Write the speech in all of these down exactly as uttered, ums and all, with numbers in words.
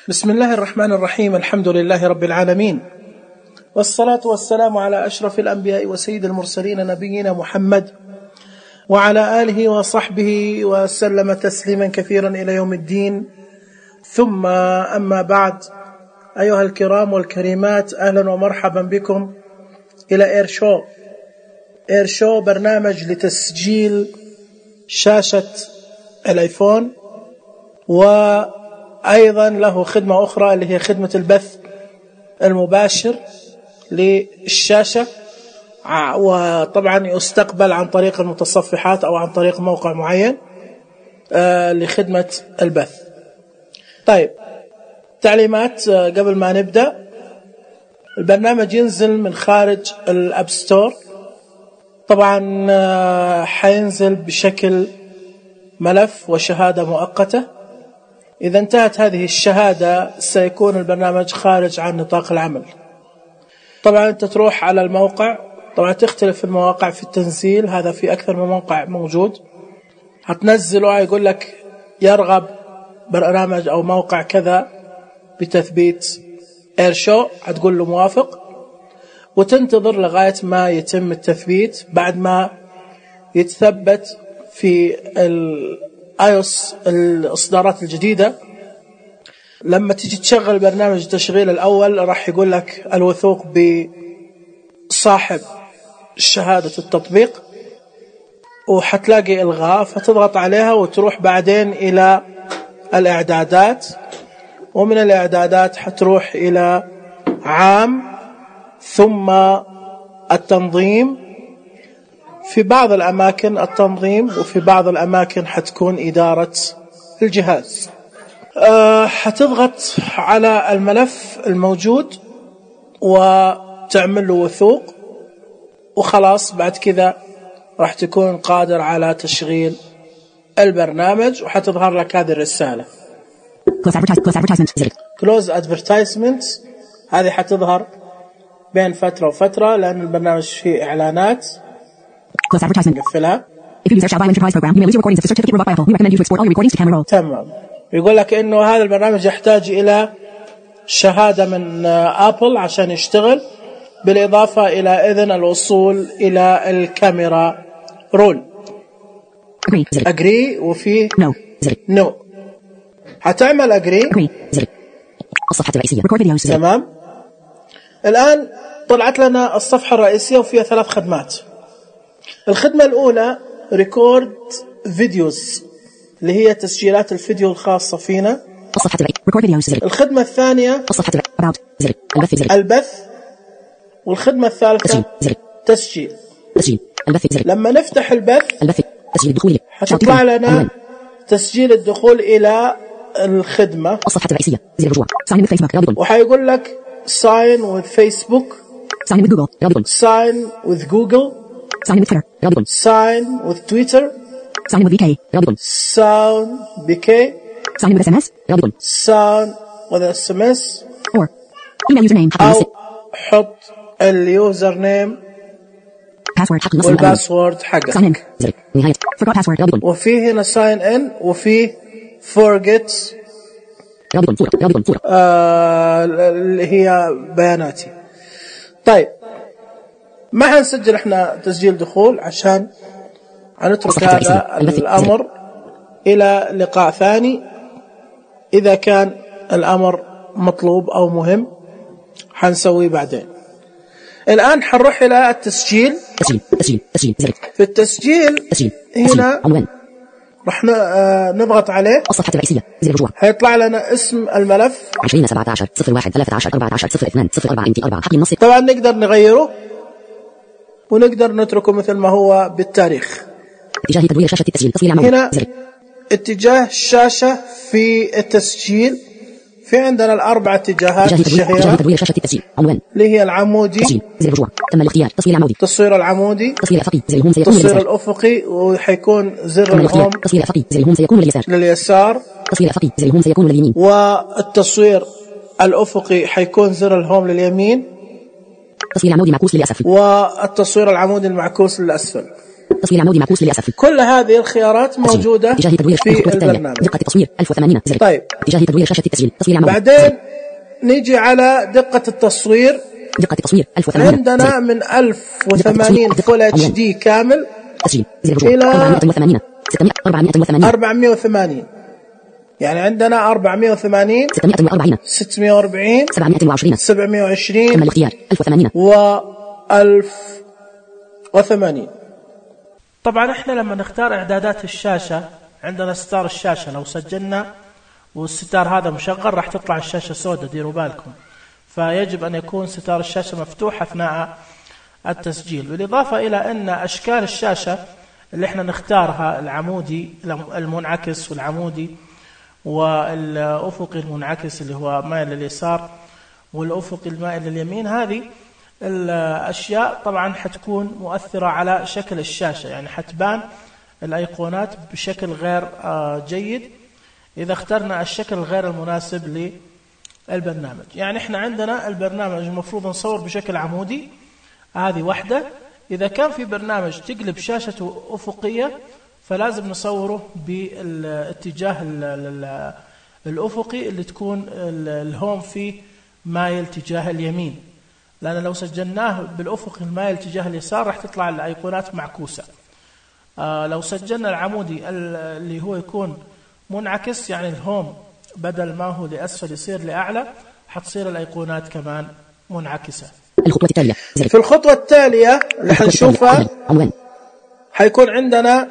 بسم الله الرحمن الرحيم. الحمد لله رب العالمين، والصلاة والسلام على أشرف الأنبياء وسيد المرسلين نبينا محمد وعلى آله وصحبه وسلم تسليما كثيرا إلى يوم الدين. ثم أما بعد، أيها الكرام والكريمات، أهلا ومرحبا بكم إلى إير شو. إير شو برنامج لتسجيل شاشة الآيفون، وأيضا له خدمة أخرى اللي هي خدمة البث المباشر للشاشة، وطبعا يستقبل عن طريق المتصفحات أو عن طريق موقع معين لخدمة البث. طيب، تعليمات قبل ما نبدأ. البرنامج ينزل من خارج الأب ستور، طبعا حينزل بشكل ملف وشهادة مؤقتة. إذا انتهت هذه الشهادة سيكون البرنامج خارج عن نطاق العمل. طبعا أنت تروح على الموقع، طبعا تختلف المواقع في التنزيل، هذا في أكثر من موقع موجود. هتنزله يقول لك يرغب برنامج أو موقع كذا بتثبيت إير شو، هتقول له موافق، وتنتظر لغاية ما يتم التثبيت. بعد ما يتثبت في الايوس الإصدارات الجديدة، لما تيجي تشغل برنامج التشغيل الأول راح يقول لك الوثوق بصاحب شهادة التطبيق، وحتلاقي إلغاء، فتضغط عليها وتروح بعدين إلى الإعدادات، ومن الإعدادات حتروح إلى عام، ثم التنظيم. في بعض الأماكن التنظيم، وفي بعض الأماكن حتكون إدارة الجهاز. أه حتضغط على الملف الموجود وتعمل له وثوق، وخلاص بعد كذا راح تكون قادر على تشغيل البرنامج، وحتظهر لك هذه الرسالة Close Advertisement. هذه حتظهر بين فترة وفترة لأن البرنامج فيه إعلانات. نقفلها. تمام. يقول لك إنه هذا البرنامج يحتاج إلى شهادة من أبل عشان يشتغل، بالإضافة إلى إذن الوصول إلى الكاميرا رول. أجري وفيه نو no. هتعمل أجري. الصفحة الرئيسية. تمام. الآن طلعت لنا الصفحة الرئيسية وفيها ثلاث خدمات. الخدمة الأولى ريكورد فيديوز، اللي هي تسجيلات الفيديو الخاصة فينا. الخدمة الثانية البث، والخدمة الثالثة تسجيل. لما نفتح البث حتطلع لنا تسجيل الدخول إلى الخدمة، وحيقول لك sign with Facebook, sign with Google, sign with Google, sign with Twitter, sign with Twitter, sign with V K, sign V K, sign with S M S, sign with S M S, or email username. أو حط اليوزر نيم والباسورد حقك. وفيه هنا sign in وفيه forget آه اللي هي بياناتي. طيب، ما حنسجل احنا تسجيل دخول عشان هنترك هذا الأمر إلى لقاء ثاني. إذا كان الأمر مطلوب أو مهم حنسويه بعدين. الآن حنروح إلى التسجيل. في التسجيل هنا رح نضغط عليه. الصفحة الرئيسية زر الرجوع. هيطلع لنا اسم الملف عشرين سبعة عشر صفر واحد ثلاثة عشر أربعة عشر صفر اثنان صفر أربعة انتي أربعة حق النص. طبعا نقدر نغيره ونقدر نتركه مثل ما هو بالتاريخ. اتجاه تدوير شاشة التسجيل. تصوير العمود. هنا زر. اتجاه الشاشة في التسجيل، في عندنا الأربع اتجاهات الشهيرة. اتجاه تدوير شاشة التسجيل. عنوان اللي هي العمودي. تسجيل زر الرجوع. تم الاختيار. تصوير العمودي. تصوير العمودي. تصوير الأفقي زر الهوم سيكون تصوير الأفقي، وحيكون زر الهوم. تصوير الأفقي زر الهوم سيكون لليسار. لليسار. تصوير الأفقي زر الهوم سيكون لليمين. والتصوير الأفقي حيكون زر الهوم لليمين. التصوير العمودي معكوس للأسفل. والتصوير العمودي المعكوس للأسفل. تصوير عمودي معكوس للأسف. كل هذه الخيارات موجودة في البرنامج. دقة التصوير ألف وثمانين زر. طيب اتجاه تدوير شاشة التسجيل تصوير عمودي. بعدين نيجي على دقة التصوير. دقة التصوير ألف وثمانين عندنا من ألف وثمانين فول اتش دي كامل تسجيل إلى أربعمائة وثمانين ستمائة أربعمائة وثمانين أربعمائة وثمانين. يعني عندنا أربعمائة وثمانين ستمائة وأربعين ستمائة وأربعين سبعمائة وعشرين سبعمائة وعشرين. تم الاختيار ألف وثمانين و ألف وثمانين. طبعا احنا لما نختار اعدادات الشاشة عندنا ستار الشاشة، لو سجلنا والستار هذا مشغل راح تطلع الشاشة سوداء، ديروا بالكم. فيجب أن يكون ستار الشاشة مفتوح أثناء التسجيل. بالإضافة إلى أن أشكال الشاشة اللي احنا نختارها العمودي المنعكس والعمودي والأفقي المنعكس اللي هو مائل لليسار والأفقي المائل لليمين، هذه الأشياء طبعا حتكون مؤثرة على شكل الشاشة، يعني حتبان الأيقونات بشكل غير جيد إذا اخترنا الشكل غير المناسب للبرنامج. يعني احنا عندنا البرنامج المفروض نصور بشكل عمودي، هذه واحدة. إذا كان في برنامج تقلب شاشته أفقية فلازم نصوره بالاتجاه الأفقي اللي تكون الهوم فيه مايل تجاه اليمين، لأن لو سجلناه بالأفق المايل تجاه اليسار راح تطلع الأيقونات معكوسة. آه لو سجلنا العمودي اللي هو يكون منعكس، يعني الهوم بدل ما هو لأسفل يصير لأعلى، حتصير الأيقونات كمان منعكسة. الخطوة التالية في الخطوة التالية اللي حنشوفها حيكون عندنا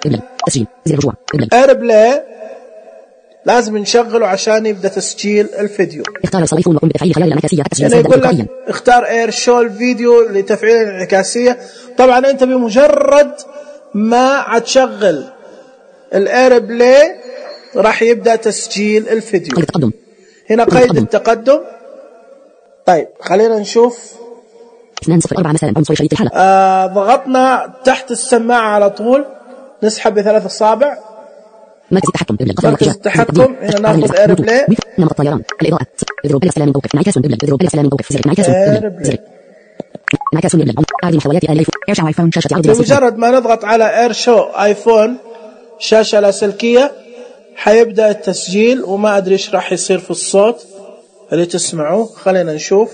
ايربلاي، لازم نشغله عشان يبدأ تسجيل الفيديو. اختار الصريف وقم بتفعيل خلال الانعكاسية. يعني يقول لك اختار اير شو الفيديو لتفعيل الانعكاسية. طبعا انت بمجرد ما هتشغل الايربلاي راح يبدأ تسجيل الفيديو. قيد التقدم. هنا قيد التقدم. طيب خلينا نشوف. اثنين صفر أربعة مثلا عنصر شريط الحلقة. آه ضغطنا تحت السماعة على طول، نسحب بثلاث اصابع. مركز التحكم مركز التحكم. هنا ناخذ ايربلاي. نمط الطيران، الإضاءة، اضرب إلى سلام موقف، انعكاس ببلد، اضرب إلى سلام موقف، زر انعكاس ببلد، انعكاس ببلد، هذه محتويات ايفون، ايفون شاشة عرض. بمجرد ما نضغط على اير شو ايفون شاشة لاسلكية حيبدأ التسجيل، وما ادري ايش راح يصير في الصوت اللي تسمعوه. خلينا نشوف.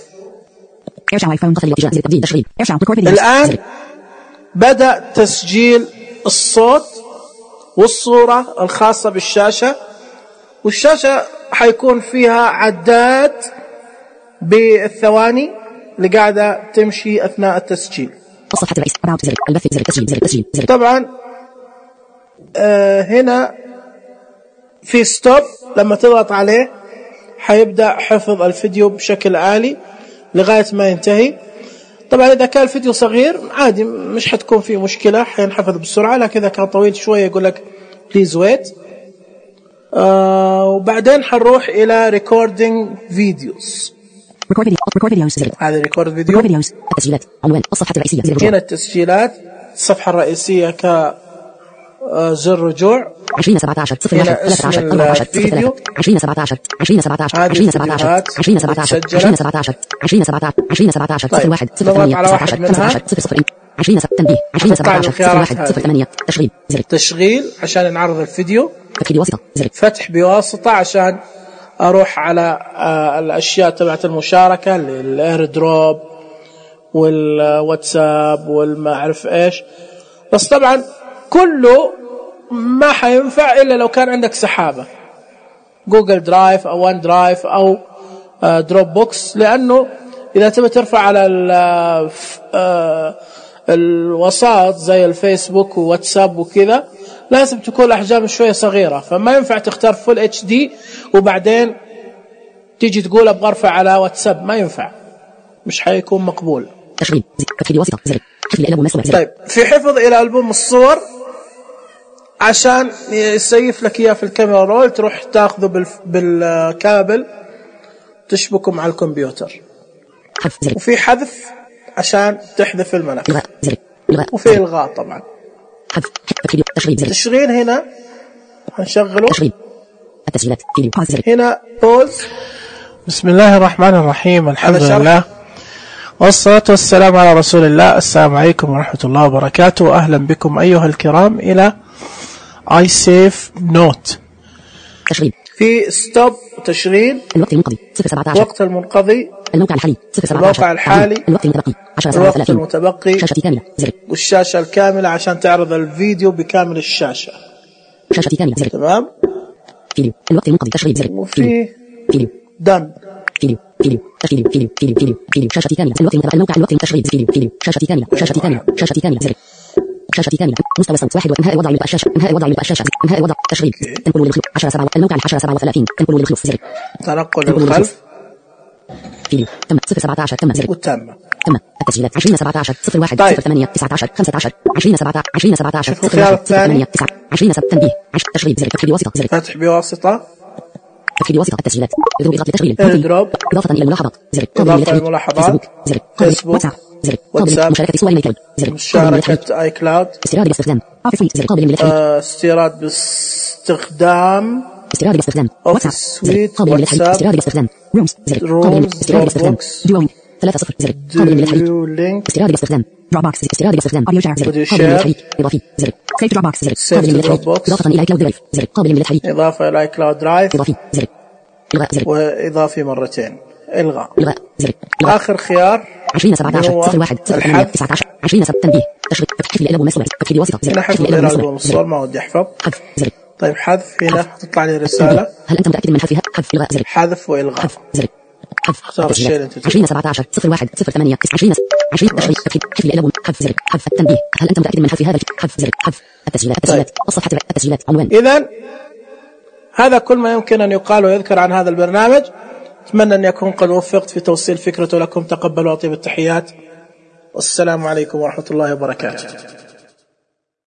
الآن بدأ تسجيل الصوت والصورة الخاصة بالشاشة، والشاشة حيكون فيها عداد بالثواني اللي قاعدة تمشي أثناء التسجيل. الصفحة الرئيس about زر البث زر التسجيل زر التسجيل زر. طبعا آه هنا في ستوب، لما تضغط عليه حيبدأ حفظ الفيديو بشكل آلي لغاية ما ينتهي. طبعا إذا كان الفيديو صغير عادي مش حتكون فيه مشكلة، حينحفظ بسرعة، لكن إذا كان طويل شوية يقول لك please wait. آه وبعدين حنروح إلى recording videos. record video record videos. هذا record video. record videos. التسجيلات عنوان الصفحة الرئيسية زر الرجوع. هنا التسجيلات، الصفحة الرئيسية ك زر رجوع. عشرين سبعة عشر صفر واحد ثلاثة عشر أربعة عشر صفر ثلاثة عشرين سبعة عشر عشرين سبعة عشر عشرين سبعة عشر عشرين سبعة عشر عشرين سبعة عشر عشرين سبعة عشر عشرين سبعة عشر صفر واحد صفر ثمانية تسعة عشر خمسة عشر صفر صفر عشرين تنبيه عشرين سبعة عشر صفر واحد صفر ثمانية تشغيل زر تشغيل عشان نعرض الفيديو. فتح بواسطة زر فتح بواسطة عشان أروح على آه الأشياء تبعت المشاركة، الاير دروب والواتساب والما أعرف إيش. بس طبعا كله ما حينفع إلا لو كان عندك سحابة جوجل درايف أو وان درايف أو دروب بوكس، لأنه إذا تبي ترفع على الوسائط زي الفيسبوك وواتساب وكذا لازم تكون الأحجام شوية صغيرة، فما ينفع تختار فول اتش دي وبعدين تيجي تقول أبغى أرفع على واتساب، ما ينفع، مش حيكون مقبول. تشغيل فتح بواسطة زر حفظ إلى ألبوم. طيب في حفظ إلى ألبوم الصور عشان يسيف لك إياه في الكاميرا رول، تروح تاخذه بالكابل تشبكه مع الكمبيوتر. وفي حذف عشان تحذف الملف، وفي إلغاء طبعا. تشغيل هنا هنشغله. التسجيلات هنا بوز. بسم الله الرحمن الرحيم، الحمد لله والصلاة والسلام على رسول الله. السلام عليكم ورحمة الله وبركاته. أهلا بكم أيها الكرام إلى iSafe Note. تشغيل. في ستوب وتشغيل. الوقت المنقضي صفر سبعة عشر. الوقت المنقضي. الموقع الحالي صفر سبعة عشر. الموقع الحالي. الوقت المتبقي عشرة سبعة الوقت وثلاثين. المتبقي. شاشة كاملة زر. والشاشة الكاملة عشان تعرض الفيديو بكامل الشاشة. شاشة كاملة زر. تمام. فيديو. الوقت المنقضي تشغيل زر. وفي فيديو. دن. فيديو فيديو فيديو فيديو فيديو فيديو فيديو شاشة كاملة. الوقت المتبقي الموقع الوقت تشغيل فيديو فيديو شاشة كاملة شاشة كاملة شاشة كاملة زر. شاشة كاملة. مستوى صوت واحد. وانهاء وضع الشاشة. انهاء وضع الشاشة. انهاء وضع تشغيل. تنقل للخلف عشرة سبعة. الموقع عشرة سبعة وثلاثين. تنقل للخلف زر. تنقل للخلف. فيديو تم صفر سبعة عشر. تم زر. وتم. تم التسجيلات عشرين سبعة عشر صفر واحد طيب. صفر ثمانية تسعة عشر خمسة عشر عشرين سبعة عشرين سبعة عشر شوفوا الخيار الثاني. عشرين سبعة تنبيه عشرين تشغيل زر. فتح بواسطة زر. فتح بواسطة. فتح بواسطة التسجيلات. اضرب إضافة لتشغيل. ايردروب. إضافة إلى الملاحظات زر. إضافة للملاحظات. زر. فيسبوك. واتساب زر. واتساب. مشاركة صور ايكلاود زر. مشاركة ايكلاود. استيراد باستخدام اوفيس سويت زر. قابل للتحريك. استيراد باستخدام استيراد باستخدام اوفيس سويت. واتساب. استيراد باستخدام رومز زر. رومز. استيراد باستخدام ديوينج ثلاثة صفر زر. قابل للتحريك. ديولينك. استيراد باستخدام دروب بوكس استيراد باستخدام اوديو شير زر. أوديو قابل شير. للتحريك. اضافي زر. سيف دروب بوكس زر. Save قابل to للتحريك. Dropbox. اضافة الى ايكلاود درايف زر. قابل للتحريك. إضافة إلى ايكلاود درايف. اضافي زر. الغاء زر. وإضافي مرتين. إلغاء. الغاء زر. آخر خيار عشرين سبعة عشر صفر واحد صفر ثمانية تسعة عشر عشرين سبعة تنبيه تشغيل. فتح لي ومسؤول. فتح لي واسطة زر. هنا حفظ الإيراد والمصور ما ودي أحفظ. حذف زر. طيب حذف. هنا تطلع لي رسالة هل انت متأكد من حذفها؟ حذف الغاء زر. حذف وإلغاء. حذف زر. حذف اختار الشيء اللي أنت تبغاه. عشرين سبعة عشر صفر واحد صفر ثمانية عشرين عشرين تشغيل. فتح لي الألوان. حذف زر. حذف التنبيه. هل انت متأكد من حذف هذا؟ حذف زر. حذف التسجيلات. التسجيلات الصفحة التسجيلات عنوان. إذن هذا كل ما يمكن أن يقال ويذكر عن هذا البرنامج. أتمنى أن يكون قد وفقت في توصيل فكرته لكم. تقبلوا أطيب التحيات والسلام عليكم ورحمة الله وبركاته.